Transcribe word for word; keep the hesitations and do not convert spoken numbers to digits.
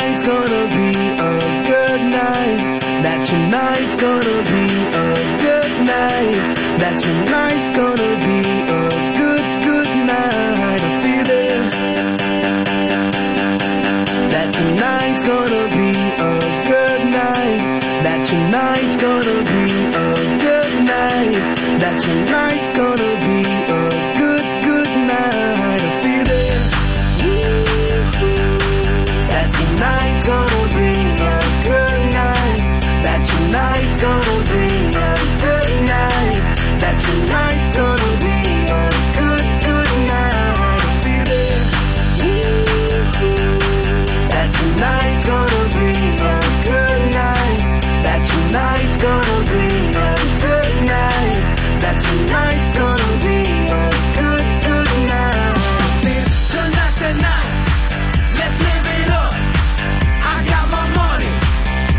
tonight's gonna be a good night. That tonight's gonna be a good night. That tonight's gonna be a good, good night. I feel it. That tonight's gonna be a good night. That tonight's gonna be a good night. That tonight's gonna be a good, good night. I feel it. That tonight's gonna